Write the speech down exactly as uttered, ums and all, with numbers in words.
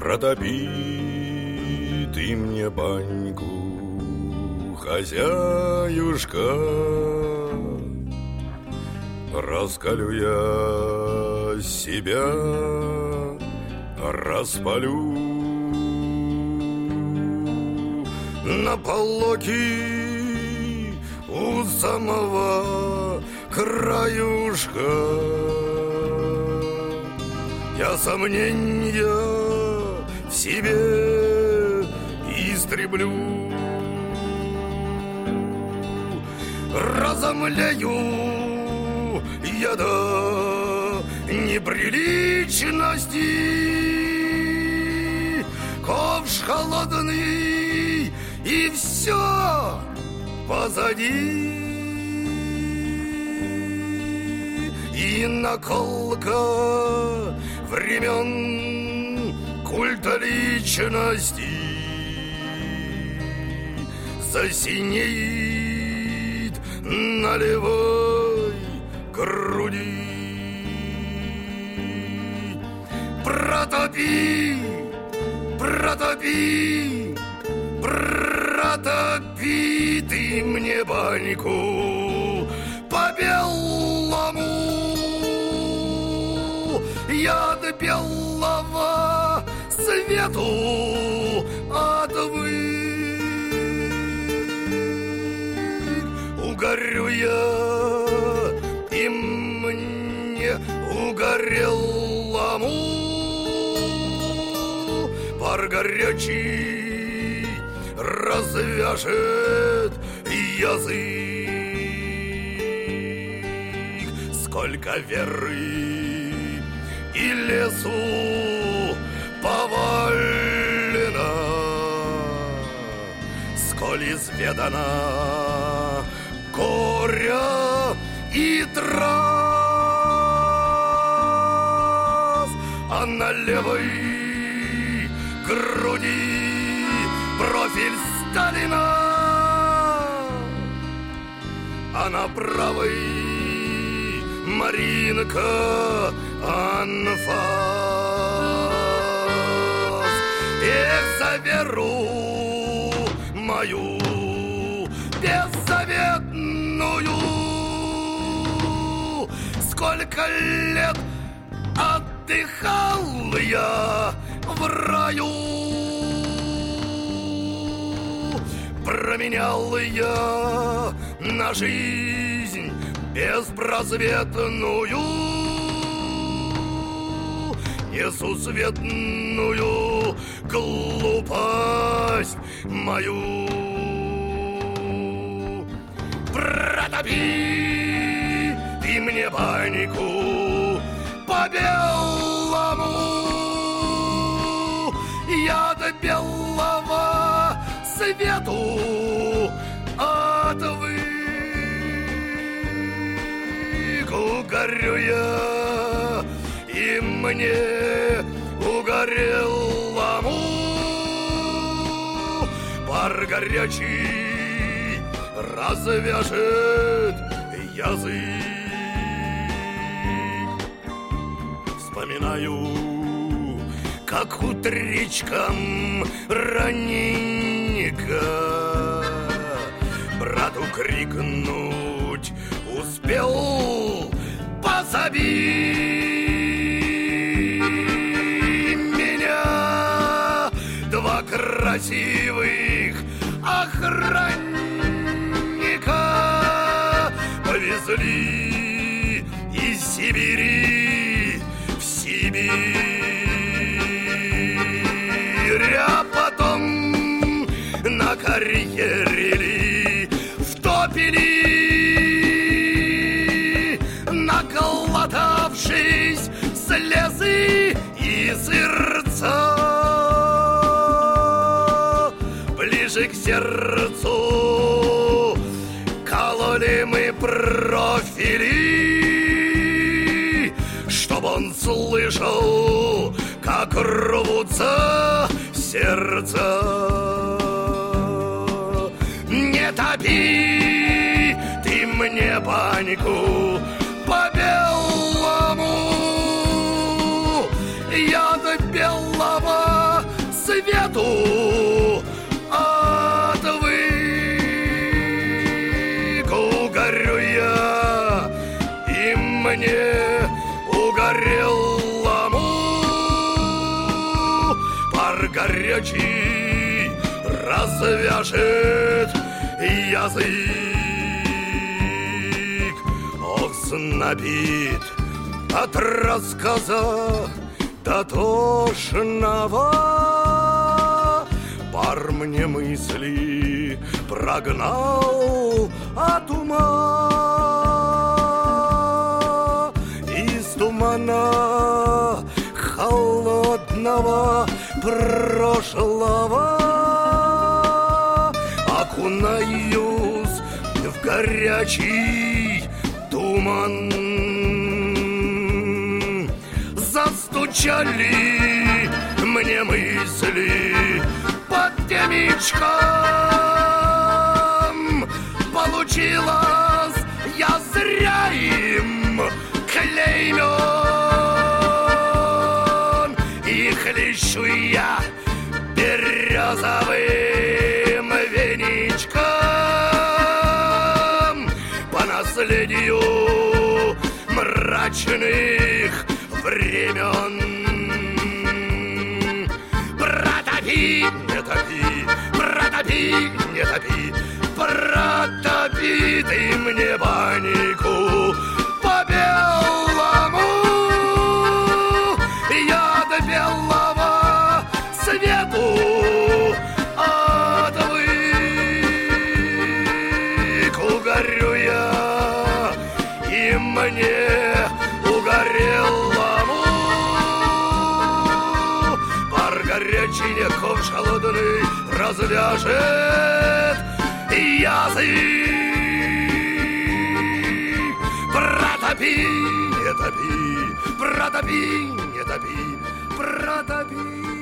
Протопи ты мне баньку, хозяюшка. Раскалю я себя, распалю на полоки у самого краюшка. Я сомнения в себе истреблю, разомлею я до неприличности. Ковш холодный, и все позади. И наколка времен культа личности засинеет на левой груди. Протопи, протопи, протопи ты мне баньку по белому. Я до белого свету отвык. Угорю я, и мне угорелому пар горячий развяжет язык. Сколько веры и лесу повалено, сколь изведано горя и трав. А на левой груди профиль Сталина, а на правой Маринка анфас. Эх, за веру мою беззаветную, сколько лет отдыхал я в раю. Променял я на жизнь беспросветную, несусветную глупость мою. Протопи ты мне баньку по белому. Я до белого свету отвык. Угорю я, и мне угорелому пар горячий развяжет язык. Вспоминаю, как утречком раненько брату крикнуть успел: позови меня. Два красивых охранника повезли из Сибири в Сибирь, а потом на карьере втопили, наголодавшись слезы и сырца. Ближе к сердцу кололи мы профили, чтоб он слышал, как рвутся сердца. Не топи ты мне баньку по белому. Я до белого горячий развяжет язык. Ох, знобит от рассказа дотошного, пар мне мысли прогнал от ума. Из тумана холодного прошлого окунаюсь в горячий туман. Застучали мне мысли под темечком. Получилось, я зря им клеймен. И хлещу я березовым веничком по наследию мрачных времен. Протопи, не топи, протопи, не топи, протопи ты мне баньку по белому. Я до белого свету отвык. Угорю я, и мне угорелому пар горячий, не ковш холодный развяжет язык. Протопи, не топи, протопи, не топи, протопи.